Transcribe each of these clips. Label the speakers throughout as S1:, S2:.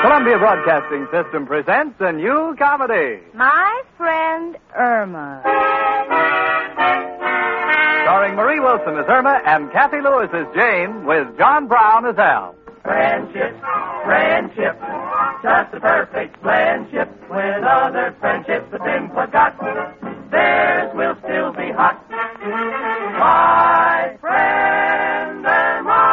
S1: Columbia Broadcasting System presents a new comedy.
S2: My Friend Irma.
S1: Starring Marie Wilson as Irma and Kathy Lewis as Jane, with John Brown as Al.
S3: Friendship, friendship, just a perfect friendship. When other friendships have been forgot, theirs will still be hot. My friend Irma.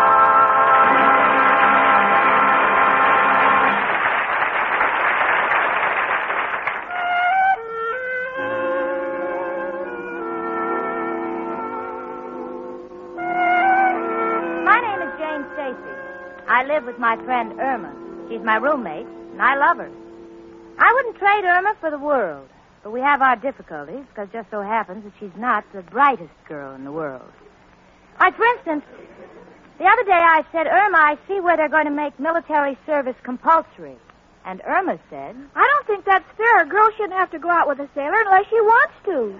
S2: I live with my friend Irma. She's my roommate, and I love her. I wouldn't trade Irma for the world, but we have our difficulties, because it just so happens that she's not the brightest girl in the world. Like, for instance, the other day I said, Irma, I see where they're going to make military service compulsory. And Irma said,
S4: I don't think that's fair. A girl shouldn't have to go out with a sailor unless she wants to.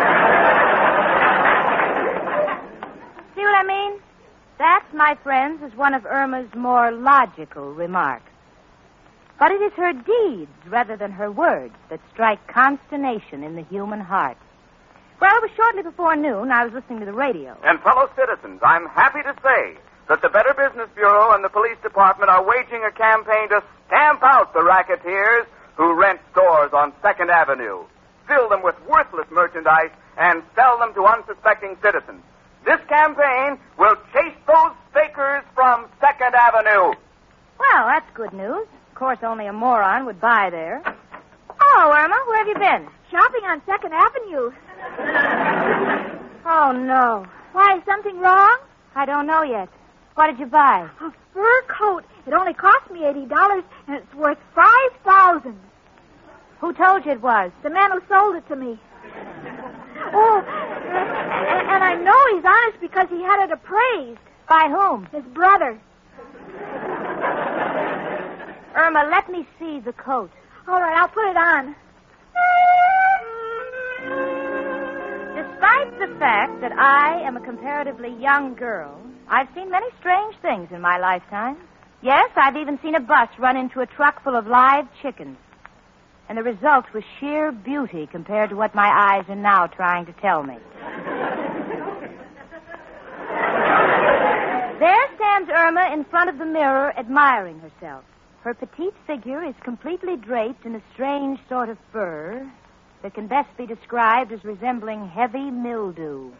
S2: See what I mean? That, my friends, is one of Irma's more logical remarks. But it is her deeds rather than her words that strike consternation in the human heart. Well, it was shortly before noon. I was listening to the radio.
S5: And fellow citizens, I'm happy to say that the Better Business Bureau and the police department are waging a campaign to stamp out the racketeers who rent stores on 2nd Avenue, fill them with worthless merchandise, and sell them to unsuspecting citizens. This campaign will chase those fakers from 2nd Avenue.
S2: Well, that's good news. Of course, only a moron would buy there. Oh, Irma, where have you been?
S4: Shopping on 2nd Avenue.
S2: Oh, no.
S4: Why, is something wrong?
S2: I don't know yet. What did you buy?
S4: A fur coat. It only cost me $80, and it's worth $5,000.
S2: Who told you it was?
S4: The man who sold it to me. Oh, and I know he's honest because he had it appraised.
S2: By whom?
S4: His brother.
S2: Irma, let me see the coat.
S4: All right, I'll put it on.
S2: Despite the fact that I am a comparatively young girl, I've seen many strange things in my lifetime. Yes, I've even seen a bus run into a truck full of live chickens. And the result was sheer beauty compared to what my eyes are now trying to tell me. There stands Irma in front of the mirror, admiring herself. Her petite figure is completely draped in a strange sort of fur that can best be described as resembling heavy mildew.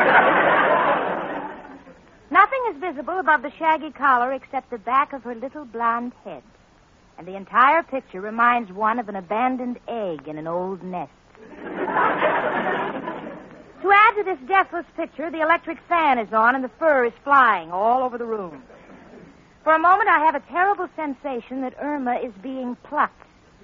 S2: Nothing is visible above the shaggy collar except the back of her little blonde head. And the entire picture reminds one of an abandoned egg in an old nest. To add to this deathless picture, the electric fan is on and the fur is flying all over the room. For a moment, I have a terrible sensation that Irma is being plucked.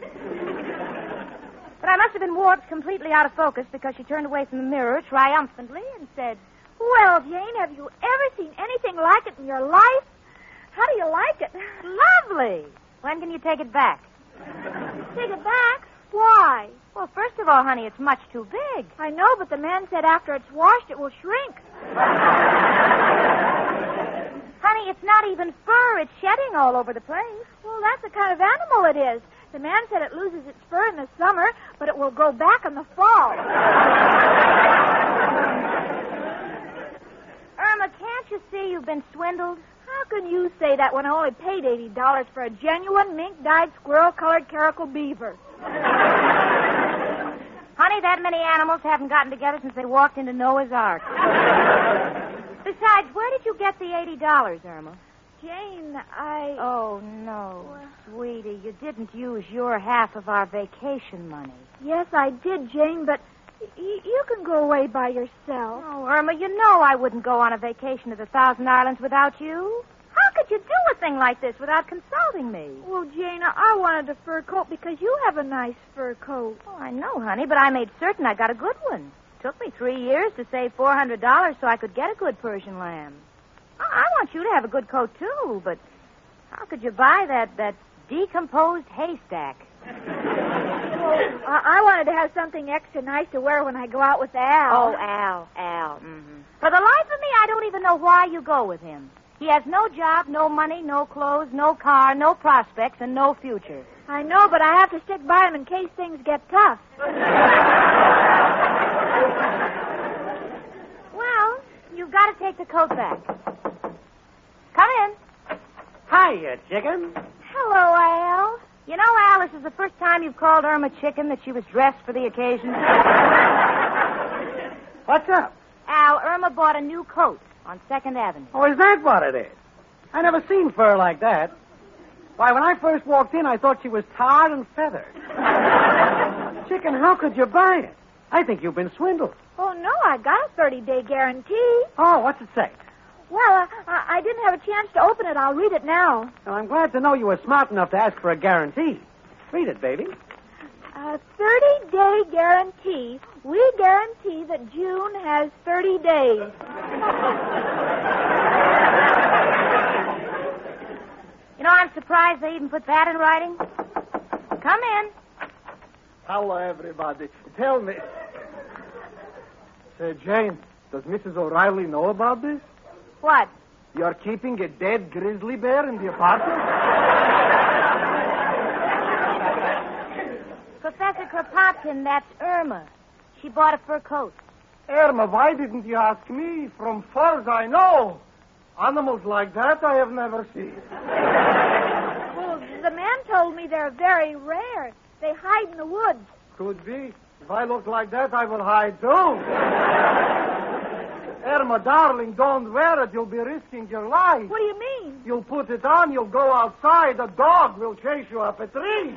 S2: But I must have been warped completely out of focus because she turned away from the mirror triumphantly and said,
S4: Well, Jane, have you ever seen anything like it in your life? How do you like it?
S2: Lovely. When can you take it back?
S4: Take it back? Why?
S2: Well, first of all, honey, it's much too big.
S4: I know, but the man said after it's washed, it will shrink.
S2: Honey, it's not even fur. It's shedding all over the place.
S4: Well, that's the kind of animal it is. The man said it loses its fur in the summer, but it will grow back in the fall.
S2: Irma, can't you see you've been swindled?
S4: How can you say that when I only paid $80 for a genuine mink-dyed squirrel-colored caracal beaver?
S2: Honey, that many animals haven't gotten together since they walked into Noah's Ark. Besides, where did you get the $80, Irma?
S4: Jane,
S2: Oh, no, sweetie, you didn't use your half of our vacation money.
S4: Yes, I did, Jane, but you can go away by yourself.
S2: Oh, Irma, you know I wouldn't go on a vacation to the Thousand Islands without you. How could you do a thing like this without consulting me?
S4: Well, Jane, I wanted a fur coat because you have a nice fur coat.
S2: Oh, I know, honey, but I made certain I got a good one. It took me 3 years to save $400 so I could get a good Persian lamb. I want you to have a good coat, too, but how could you buy that decomposed haystack?
S4: I wanted to have something extra nice to wear when I go out with Al.
S2: Oh, Al. Mm-hmm. For the life of me, I don't even know why you go with him. He has no job, no money, no clothes, no car, no prospects, and no future.
S4: I know, but I have to stick by him in case things get tough.
S2: Well, you've got to take the coat back. Come in.
S6: Hiya, chicken.
S4: Hello, Al.
S2: You know, Al, this is the first time you've called Irma chicken that she was dressed for the occasion.
S6: What's up?
S2: Al, Irma bought a new coat on 2nd Avenue.
S6: Oh, is that what it is? I never seen fur like that. Why, when I first walked in, I thought she was tarred and feathered. Chicken, how could you buy it? I think you've been swindled.
S4: Oh, no, I got a 30-day guarantee.
S6: Oh, what's it say?
S4: Well, I didn't have a chance to open it. I'll read it now.
S6: Well, I'm glad to know you were smart enough to ask for a guarantee. Read it, baby.
S4: A 30-day guarantee. We guarantee that June has 30 days.
S2: You know, I'm surprised they even put that in writing. Come in.
S7: Hello, everybody. Tell me. Say, Jane, does Mrs. O'Reilly know about this?
S2: What?
S7: You're keeping a dead grizzly bear in the apartment?
S2: Professor Kropotkin, that's Irma. She bought a fur coat.
S7: Irma, why didn't you ask me? From furs I know. Animals like that I have never seen.
S4: Well, the man told me they're very rare. They hide in the woods.
S7: Could be. If I look like that, I will hide too. Irma, darling, don't wear it. You'll be risking your life.
S4: What do you mean?
S7: You'll put it on, you'll go outside. A dog will chase you up a tree.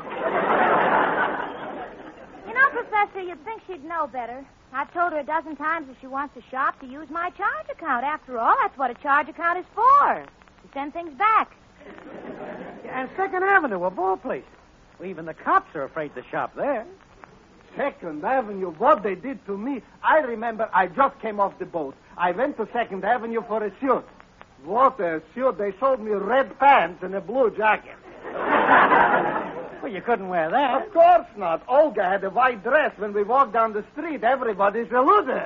S2: You know, Professor, you'd think she'd know better. I've told her a dozen times if she wants to shop to use my charge account. After all, that's what a charge account is for. To send things back.
S6: And 2nd Avenue, of all places. Well, even the cops are afraid to shop there.
S7: 2nd Avenue, what they did to me. I remember I just came off the boat. I went to 2nd Avenue for a suit. What a suit. They sold me red pants and a blue jacket.
S6: Well, you couldn't wear that.
S7: Of course not. Olga had a white dress. When we walked down the street, everybody saluted.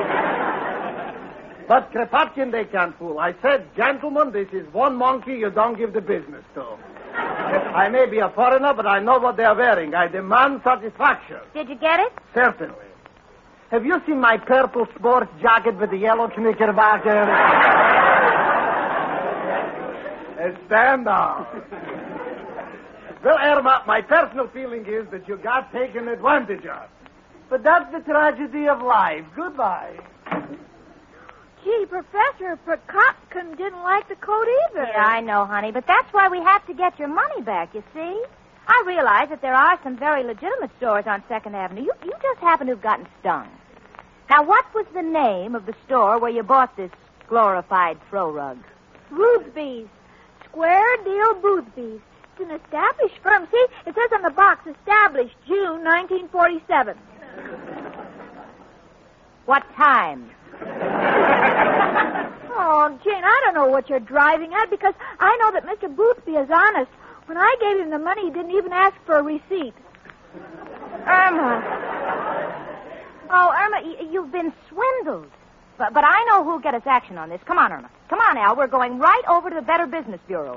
S7: But Kropotkin, they can't fool. I said, gentlemen, this is one monkey you don't give the business to. I may be a foreigner, but I know what they're wearing. I demand satisfaction.
S2: Did you get it?
S7: Certainly. Have you seen my purple sports jacket with the yellow knickerbocker? Stand down. Well, Irma, my personal feeling is that you got taken advantage of. But that's the tragedy of life. Goodbye.
S4: Gee, Professor Kropotkin didn't like the coat either.
S2: Yeah, I know, honey, but that's why we have to get your money back, you see? I realize that there are some very legitimate stores on 2nd Avenue. You just happen to have gotten stung. Now, what was the name of the store where you bought this glorified throw rug?
S4: Boothby's. Square Deal Boothby's. It's an established firm. See, it says on the box, established June 1947.
S2: What time?
S4: Oh, Jane, I don't know what you're driving at because I know that Mr. Boothby is honest. When I gave him the money, he didn't even ask for a receipt.
S2: Irma. Oh, Irma, you've been swindled. But I know who'll get us action on this. Come on, Irma. Come on, Al. We're going right over to the Better Business Bureau.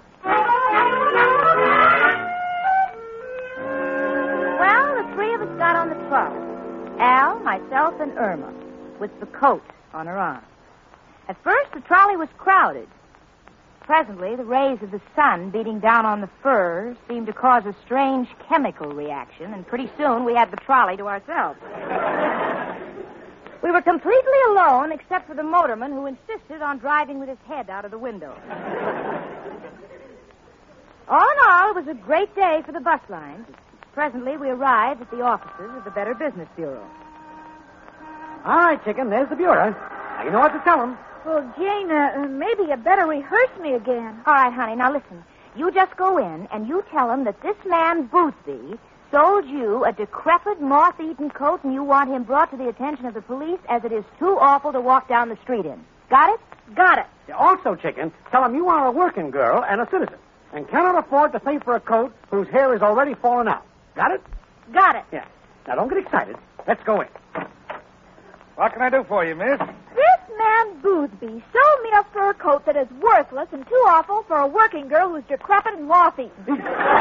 S2: Well, the three of us got on the trolley. Al, myself, and Irma, with the coat on her arm. At first, the trolley was crowded. Presently, the rays of the sun beating down on the fur seemed to cause a strange chemical reaction, and pretty soon we had the trolley to ourselves. We were completely alone, except for the motorman who insisted on driving with his head out of the window. All in all, it was a great day for the bus lines. Presently, we arrived at the offices of the Better Business Bureau.
S6: All right, chicken, there's the bureau. Now, you know what to tell them.
S4: Well, Jane, maybe you better rehearse me again.
S2: All right, honey, now listen. You just go in and you tell him that this man, Boothby, sold you a decrepit, moth-eaten coat and you want him brought to the attention of the police as it is too awful to walk down the street in. Got it?
S4: Got it.
S6: Also, chicken, tell him you are a working girl and a citizen and cannot afford to pay for a coat whose hair is already fallen out. Got it?
S4: Got it.
S6: Yeah. Now, don't get excited. Let's go in.
S1: What can I do for you, miss?
S4: This man Boothby sold me a fur coat that is worthless and too awful for a working girl who's decrepit and moth-eaten.
S1: What?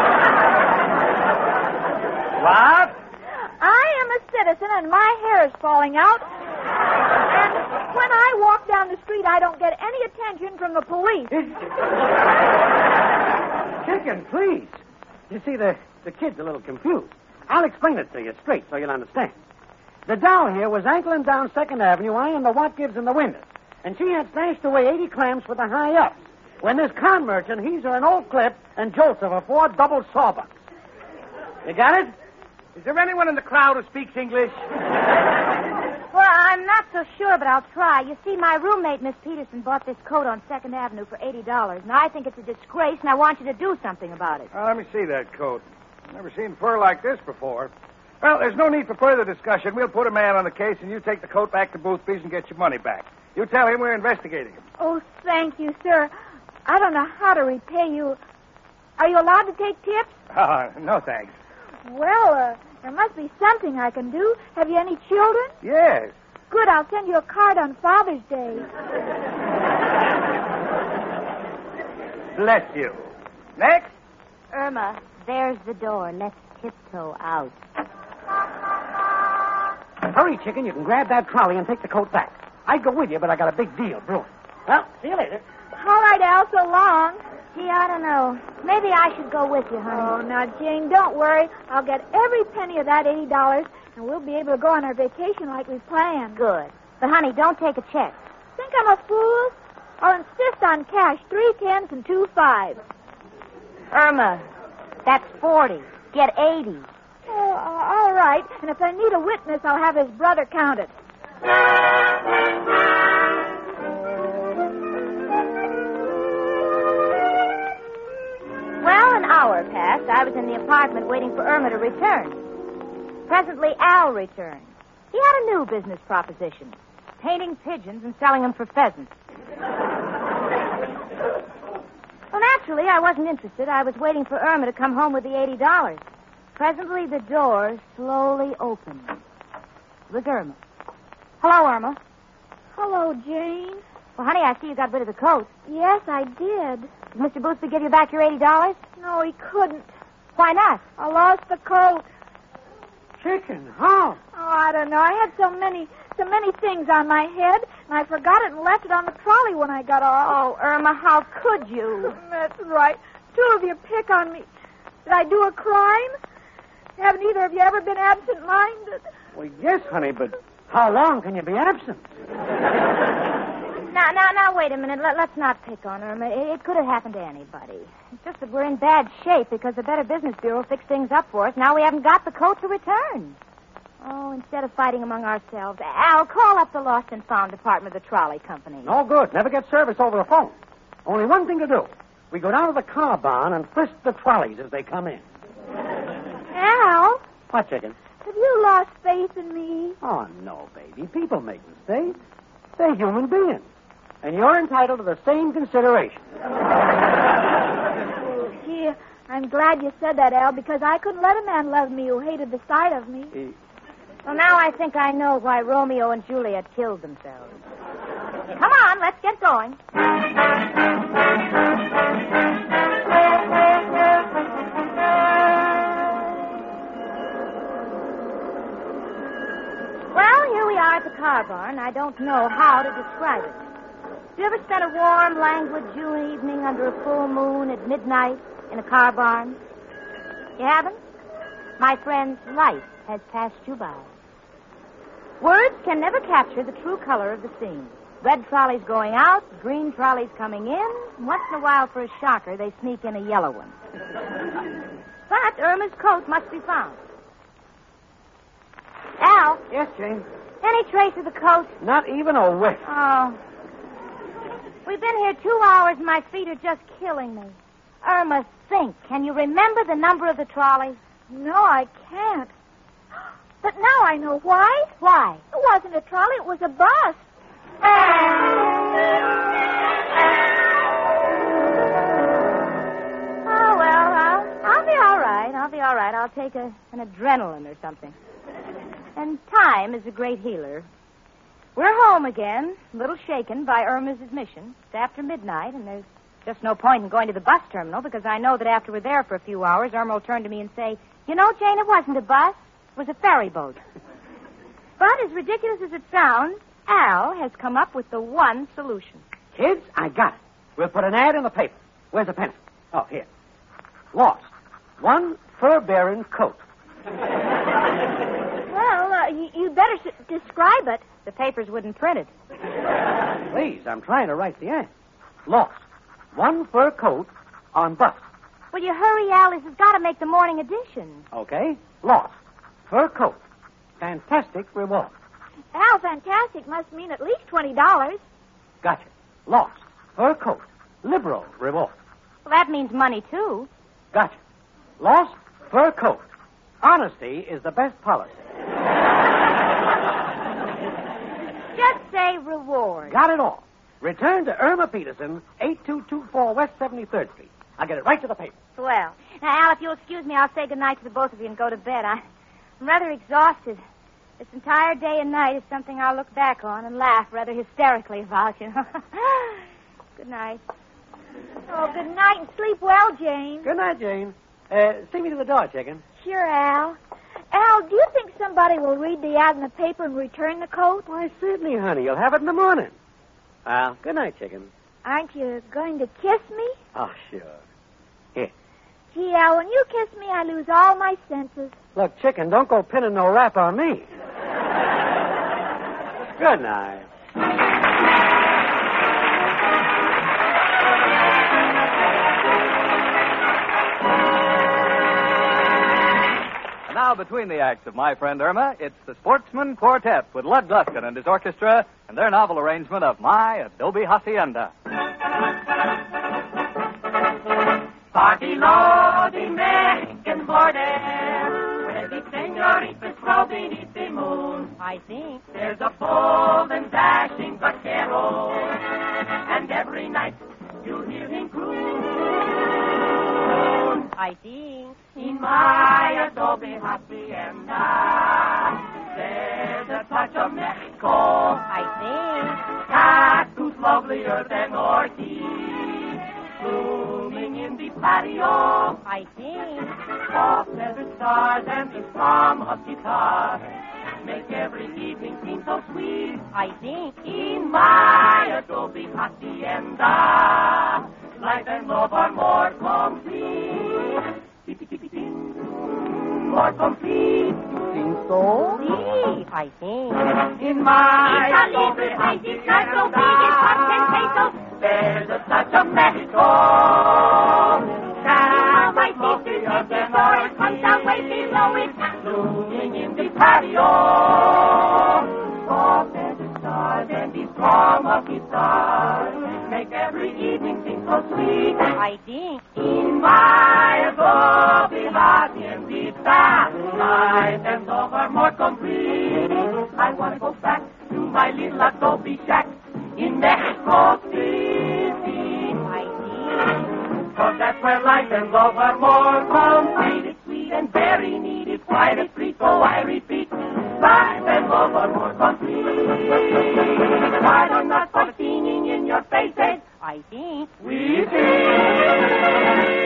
S4: I am a citizen and my hair is falling out. And when I walk down the street, I don't get any attention from the police.
S6: Chicken, please. You see, the kid's a little confused. I'll explain it to you straight so you'll understand. The doll here was ankling down 2nd Avenue, eyeing the what gives in the window. And she had stashed away 80 clams for the high-ups. When this con merchant heaves her an old clip and jolts her for 4 double sawbucks. You got it?
S1: Is there anyone in the crowd who speaks English?
S2: Well, I'm not so sure, but I'll try. You see, my roommate, Miss Peterson, bought this coat on 2nd Avenue for $80. Now, I think it's a disgrace, and I want you to do something about it.
S8: Let me see that coat. Never seen fur like this before. Well, there's no need for further discussion. We'll put a man on the case, and you take the coat back to Boothby's and get your money back. You tell him we're investigating him.
S4: Oh, thank you, sir. I don't know how to repay you. Are you allowed to take tips?
S8: No, thanks.
S4: Well, there must be something I can do. Have you any children?
S8: Yes.
S4: Good, I'll send you a card on Father's Day.
S8: Bless you. Next.
S2: Irma, there's the door. Let's tiptoe out.
S6: Hurry, Chicken. You can grab that trolley and take the coat back. I'd go with you, but I got a big deal brewing. Well, see you later.
S4: All right, Al, so long.
S2: Gee, I don't know. Maybe I should go with you, honey.
S4: Oh, now, Jane, don't worry. I'll get every penny of that $80, and we'll be able to go on our vacation like we planned.
S2: Good. But, honey, don't take a check.
S4: Think I'm a fool? I'll insist on cash, 3 10s and 2 5s.
S2: Irma, that's 40. Get 80.
S4: Oh, all right. And if I need a witness, I'll have his brother count it.
S2: Well, an hour passed. I was in the apartment waiting for Irma to return. Presently, Al returned. He had a new business proposition. Painting pigeons and selling them for pheasants. Well, naturally, I wasn't interested. I was waiting for Irma to come home with the $80. Presently, the door slowly opened. It was Irma. Hello, Irma.
S4: Hello, Jane.
S2: Well, honey, I see you got rid of the coat.
S4: Yes, I did.
S2: Did Mr. Boothby give you back your $80?
S4: No, he couldn't.
S2: Why not?
S4: I lost the coat.
S6: Chicken, how?
S4: Oh, I don't know. I had so many things on my head, and I forgot it and left it on the trolley when I got off.
S2: Oh, Irma, how could you?
S4: That's right. 2 of you pick on me. Did I do a crime? Haven't either of you ever been absent-minded?
S6: Well, yes, honey, but how long can you be absent?
S2: Now, wait a minute. Let's not pick on Irma. It could have happened to anybody. It's just that we're in bad shape because the Better Business Bureau fixed things up for us. Now we haven't got the coat to return. Oh, instead of fighting among ourselves, Al, call up the Lost and Found department of the trolley company.
S6: No good. Never get service over the phone. Only one thing to do. We go down to the car barn and frisk the trolleys as they come in.
S4: Al,
S6: What, Chicken?
S4: have you lost faith in me?
S6: Oh, no, baby. People make mistakes. They're human beings. And you're entitled to the same consideration.
S4: Oh, gee, I'm glad you said that, Al, because I couldn't let a man love me who hated the sight of me.
S2: Well, now I think I know why Romeo and Juliet killed themselves. Come on, let's get going. Well, here we are at the car barn. I don't know how to describe it. You ever spent a warm, languid June evening under a full moon at midnight in a car barn? You haven't? My friends, life has passed you by. Words can never capture the true color of the scene. Red trolleys going out, green trolleys coming in. Once in a while, for a shocker, they sneak in a yellow one. But Irma's coat must be found. Al,
S6: Yes, Jane?
S2: any trace of the coat?
S6: Not even a whiff.
S2: Oh. We've been here 2 hours and my feet are just killing me. Irma, think. Can you remember the number of the trolley?
S4: No, I can't. But now I know why.
S2: Why?
S4: It wasn't a trolley, it was a bus.
S2: Oh, well, I'll be all right. I'll take an adrenaline or something. And time is a great healer. We're home again, a little shaken by Irma's admission. It's after midnight, and there's just no point in going to the bus terminal because I know that after we're there for a few hours, Irma will turn to me and say, "You know, Jane, it wasn't a bus. It was a ferry boat." But as ridiculous as it sounds, Al has come up with the one solution.
S6: Kids, I got it. We'll put an ad in the paper. Where's the pencil? Oh, here. Lost. One fur-bearing coat.
S4: Well, you better describe it.
S2: The papers wouldn't print it.
S6: Please, I'm trying to write the ad. Lost. One fur coat on bus.
S2: Will you hurry, Al? This has got to make the morning edition.
S6: Okay. Lost. Fur coat. Fantastic reward.
S4: Al, fantastic must mean at least $20.
S6: Gotcha. Lost. Fur coat. Liberal reward.
S2: Well, that means money, too.
S6: Gotcha. Lost. Fur coat. Honesty is the best policy.
S2: Just say reward.
S6: Got it all. Return to Irma Peterson, 8224 West 73rd Street. I'll get it right to the paper.
S2: Well, now, Al, if you'll excuse me, I'll say goodnight to the both of you and go to bed. I'm rather exhausted. This entire day and night is something I'll look back on and laugh rather hysterically about, you know. Good night.
S4: Oh, good night and sleep well, Jane.
S6: Good night, Jane. See me to the door, chicken.
S4: Sure, Al. Al, do you think somebody will read the ad in the paper and return the coat?
S6: Why, certainly, honey. You'll have it in the morning. Well, good night, chicken.
S4: Aren't you going to kiss me?
S6: Oh, sure. Here.
S4: Gee, Al, when you kiss me, I lose all my senses.
S6: Look, chicken, don't go pinning no rap on me. Good night.
S1: Now, between the acts of My Friend Irma, it's the Sportsman Quartet with Lud Gluskin and his orchestra and their novel arrangement of My Adobe Hacienda.
S3: Party loading Mexican border, where the senoritas grow beneath the moon.
S2: I think.
S3: There's a bold and dashing vaquero, and every night you hear him croon.
S2: I think.
S3: In my Adobe Hacienda, there's a touch of Mexico.
S2: I think.
S3: Cactus lovelier than orchids, blooming in the patio.
S2: I think.
S3: Soft feathered stars and the strum of guitar make every evening seem so sweet.
S2: I think.
S3: In my Adobe Hacienda, life and love are more complete. More complete. You think so?
S2: See, I think.
S3: In my Adobe Hacienda, there's a touch of Mexico. Now my sisters in the forest comes down way below it, blooming in the patio. Soft feathered stars and the strum of guitars make every evening seem so sweet.
S2: I think.
S3: In my Adobe Hacienda, life and love are more complete. I want to go back to my little Adobe shack in Mexico City.
S2: I think.
S3: 'Cause that's where life and love are more complete. It's sweet and very neat. It's quite a treat, so I repeat. Life and love are more complete. Why are not for singing in your faces?
S2: I think.
S3: We sing.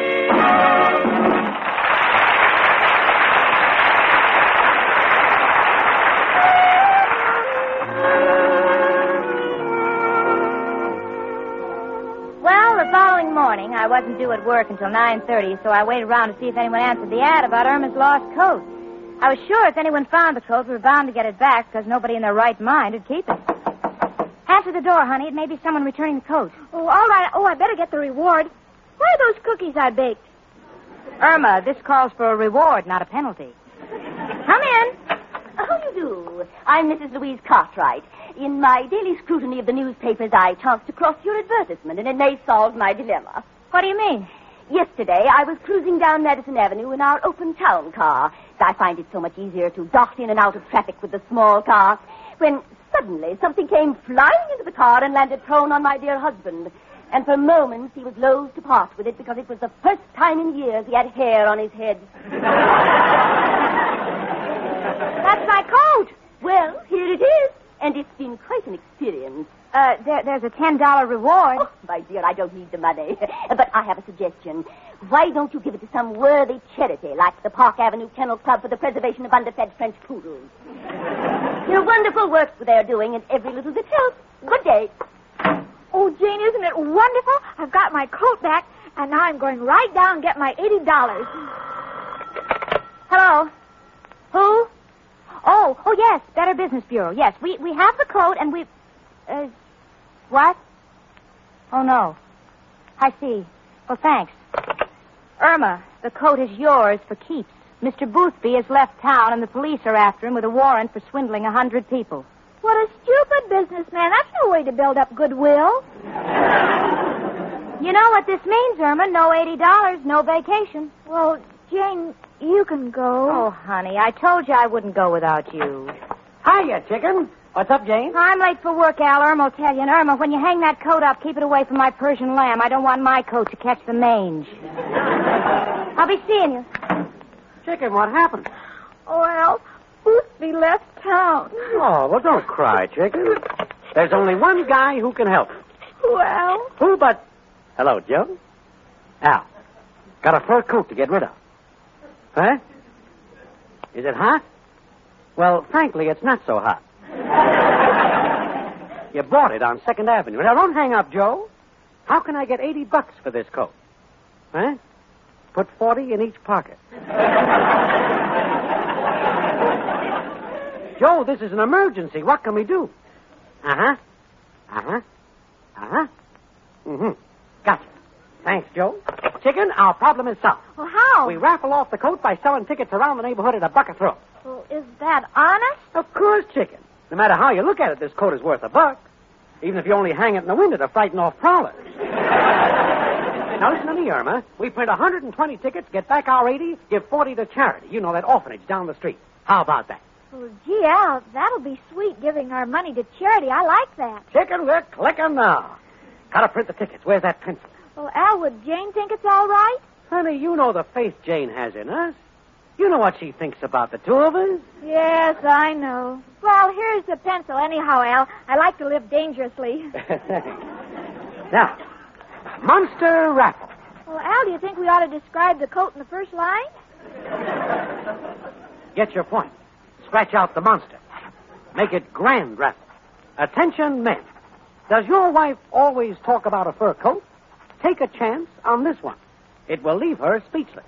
S2: Well, the following morning, I wasn't due at work until 9:30, so I waited around to see if anyone answered the ad about Irma's lost coat. I was sure if anyone found the coat, we were bound to get it back because nobody in their right mind would keep it. Answer the door, honey. It may be someone returning the coat.
S4: Oh, all right. Oh, I better get the reward. Where are those cookies I baked?
S2: Irma, this calls for a reward, not a penalty. Come in.
S9: How do you do? I'm Mrs. Louise Cartwright. In my daily scrutiny of the newspapers, I chanced across your advertisement, and it may solve my dilemma.
S2: What do you mean?
S9: Yesterday, I was cruising down Madison Avenue in our open town car. I find it so much easier to dart in and out of traffic with the small car. When suddenly something came flying into the car and landed prone on my dear husband. And for moments, he was loath to part with it because it was the first time in years he had hair on his head.
S2: That's my coat.
S9: Well, here it is. and it's been quite an experience.
S2: There's a $10 reward.
S9: Oh, my dear, I don't need the money. But I have a suggestion. Why don't you give it to some worthy charity, like the Park Avenue Kennel Club for the preservation of underfed French poodles? Wonderful work they're doing, and every little bit helps. Good day.
S4: Oh, Jane, isn't it wonderful? I've got my coat back, and now I'm going right down and get my $80.
S2: Hello? Who? Oh, yes, Better Business Bureau. Yes, we have the coat, and we... what? Oh, no. I see. Well, thanks. Irma, the coat is yours for keeps. Mr. Boothby has left town, and the police are after him with a warrant for swindling 100 people.
S4: What a stupid businessman. That's no way to build up goodwill.
S2: You know what this means, Irma. No $80, no vacation.
S4: Well, Jane, you can go.
S2: Oh, honey, I told you I wouldn't go without you.
S6: Hiya, chicken. What's up, Jane?
S2: I'm late for work, Al. Irma will tell you. And Irma, when you hang that coat up, keep it away from my Persian lamb. I don't want my coat to catch the mange. I'll be seeing you.
S6: Chicken, what happened?
S4: Oh, Al, Boothby left town.
S6: Oh, well, don't cry, chicken. There's only one guy who can help.
S4: Well?
S6: Who but... Hello, Joe? Al, got a fur coat to get rid of. Huh? Is it hot? Well, frankly, it's not so hot. You bought it on 2nd Avenue. Now, don't hang up, Joe. How can I get $80 for this coat? Huh? Put 40 in each pocket. Joe, this is an emergency. What can we do? Gotcha. Thanks, Joe. Chicken, our problem is solved.
S4: Well, how?
S6: We raffle off the coat by selling tickets around the neighborhood at a buck a throw.
S4: Well, is that honest?
S6: Of course, chicken. No matter how you look at it, this coat is worth $1. Even if you only hang it in the window to frighten off prowlers. Now, listen to me, Irma. We print 120 tickets, get back our 80, give 40 to charity. You know, that orphanage down the street. How about that?
S4: Well, gee, Al, that'll be sweet, giving our money to charity. I like that.
S6: Chicken, we're clicking now. Gotta print the tickets. Where's that pencil?
S4: Well, Al, would Jane think it's all right?
S6: Honey, you know the faith Jane has in us. You know what she thinks about the two of us.
S4: Yes, I know. Well, here's the pencil. Anyhow, Al, I like to live dangerously.
S6: Now, Monster Raffle.
S4: Well, Al, do you think we ought to describe the coat in the first line?
S6: Get your point. Scratch out the monster. Make it Grand Raffle. Attention, men. Does your wife always talk about a fur coat? Take a chance on this one. It will leave her speechless.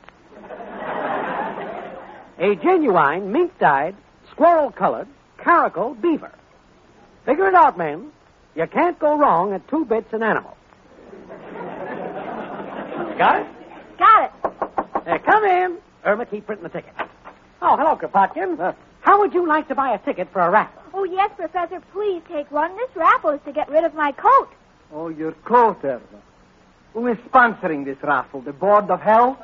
S6: A genuine, mink-dyed, squirrel-colored, caracal beaver. Figure it out, men. You can't go wrong at 2 bits an animal. Got it?
S4: Got it.
S6: Come in. Irma, keep printing the ticket. Oh, hello, Kropotkin. How would you like to buy a ticket for a raffle?
S4: Oh, yes, Professor, please take one. This raffle is to get rid of my coat.
S7: Oh, your coat, Irma. Who is sponsoring this raffle? The Board of Health?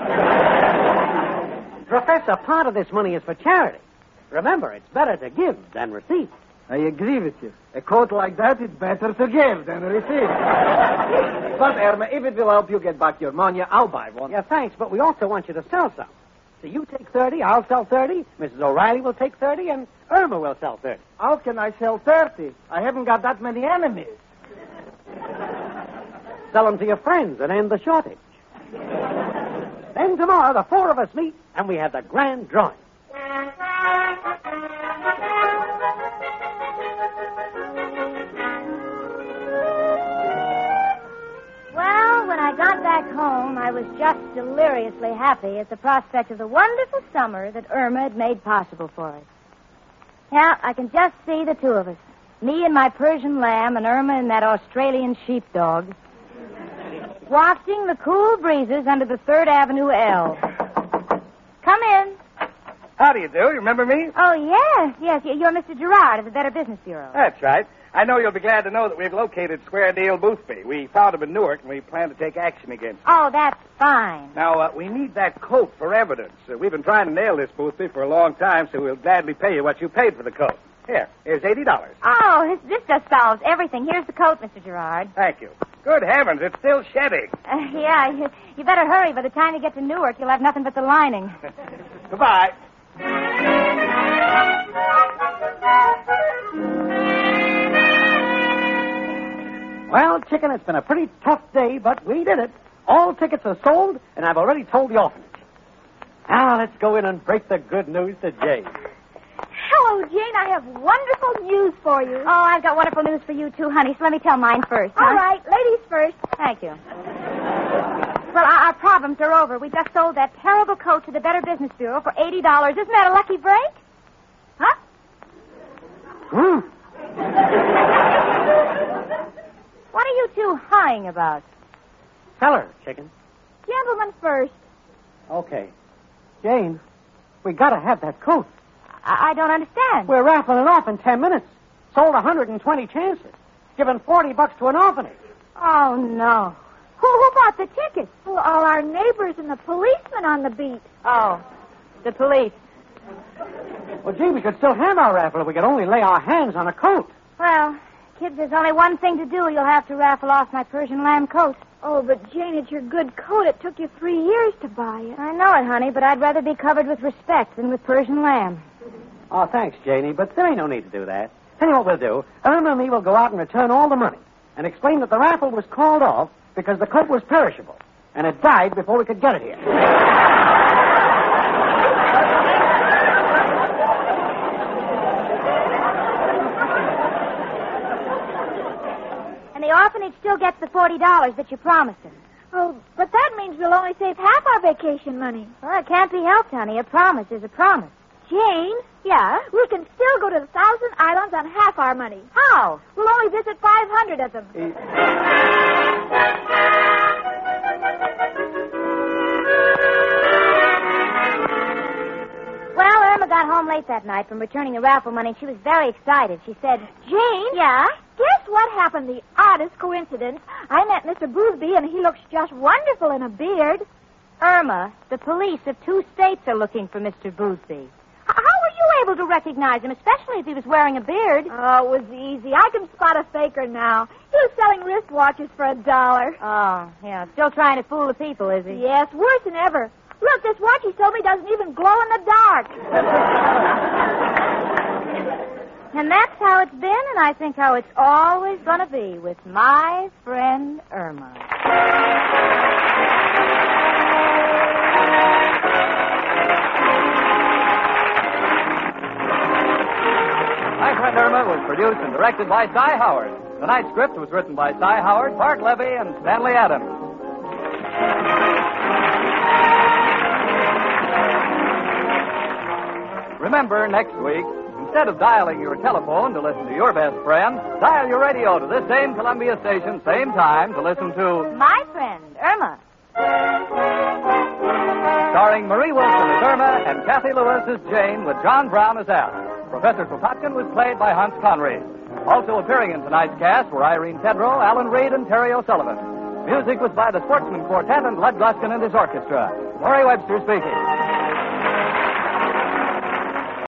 S6: Professor, part of this money is for charity. Remember, it's better to give than receive.
S7: I agree with you. A coat like that, it's better to give than receive. But, Irma, if it will help you get back your money, I'll buy one.
S6: Yeah, thanks, but we also want you to sell some. So you take 30, I'll sell 30, Mrs. O'Reilly will take 30, and Irma will sell 30.
S7: How can I sell 30? I haven't got that many enemies.
S6: Sell them to your friends and end the shortage. Then tomorrow, the 4 of us meet, and we have the grand drawing.
S2: Well, when I got back home, I was just deliriously happy at the prospect of the wonderful summer that Irma had made possible for us. Yeah, I can just see the two of us. Me and my Persian lamb, and Irma and that Australian sheepdog. Wafting the cool breezes under the 3rd Avenue L. Come in.
S8: How do you do? You remember me?
S2: Oh, yes. You're Mr. Gerard of the Better Business Bureau.
S8: That's right. I know you'll be glad to know that we've located Square Deal Boothby. We found him in Newark, and we plan to take action against him.
S2: Oh, that's fine.
S8: Now, we need that coat for evidence. We've been trying to nail this Boothby for a long time, so we'll gladly pay you what you paid for the coat. Here's $80.
S2: Oh, this just solves everything. Here's the coat, Mr. Gerard.
S8: Thank you. Good heavens, it's still shedding.
S2: Yeah, you better hurry. By the time you get to Newark, you'll have nothing but the lining.
S8: Goodbye.
S6: Well, Chicken, it's been a pretty tough day, but we did it. All tickets are sold, and I've already told the orphanage. Now, let's go in and break the good news to Jane.
S4: Hello, Jane. I have wonderful news for you.
S2: Oh, I've got wonderful news for you, too, honey, so let me tell mine first.
S4: All right, ladies first.
S2: Thank you. Well, our problems are over. We just sold that terrible coat to the Better Business Bureau for $80. Isn't that a lucky break? Huh? What are you two hawing about?
S6: Tell her, Chicken.
S4: Gentlemen first.
S6: Okay. Jane, we gotta have that coat.
S2: I don't understand.
S6: We're raffling it off in 10 minutes. Sold 120 chances. Giving $40 to an orphanage.
S2: Oh, no. Who bought the tickets?
S4: Well, all our neighbors and the policemen on the beat.
S2: Oh, the police.
S6: Well, gee, we could still have our raffle if we could only lay our hands on a coat.
S2: Well, kids, there's only one thing to do. You'll have to raffle off my Persian lamb coat.
S4: Oh, but Jane, it's your good coat. It took you 3 years to buy it.
S2: I know it, honey, but I'd rather be covered with respect than with Persian lamb.
S6: Oh, thanks, Janie, but there ain't no need to do that. Tell you what we'll do. Irma and me will go out and return all the money and explain that the raffle was called off because the coat was perishable and it died before we could get it here.
S2: And the orphanage still gets the $40 that you promised them.
S4: Oh, but that means we'll only save half our vacation money.
S2: Well, it can't be helped, honey. A promise is a promise.
S4: Jane?
S2: Yeah?
S4: We can still go to the 1,000 Islands on half our money.
S2: How?
S4: We'll only visit 500 of them.
S2: Well, Irma got home late that night from returning the raffle money, and she was very excited. She said,
S4: Jane?
S2: Yeah?
S4: Guess what happened? The oddest coincidence. I met Mr. Boothby, and he looks just wonderful in a beard.
S2: Irma, the police of 2 states are looking for Mr. Boothby. How were you able to recognize him, especially if he was wearing a beard?
S4: Oh, it was easy. I can spot a faker now. He was selling wristwatches for $1.
S2: Oh, yeah. Still trying to fool the people, is he?
S4: Yes, worse than ever. Look, this watch he told me doesn't even glow in the dark.
S2: And that's how it's been, and I think how it's always going to be with my friend Irma.
S1: My Friend Irma was produced and directed by Cy Howard. Tonight's script was written by Cy Howard, Bart Levy, and Stanley Adams. Remember, next week, instead of dialing your telephone to listen to your best friend, dial your radio to this same Columbia station, same time, to listen to
S2: My Friend Irma.
S1: starring Marie Wilson as Irma and Kathy Lewis as Jane with John Brown as Al. Professor Kropotkin was played by Hans Conried. Also appearing in tonight's cast were Irene Tedrow, Alan Reed, and Terry O'Sullivan. Music was by the Sportsman Quartet and Lud Gluskin and his orchestra. Laurie Webster speaking.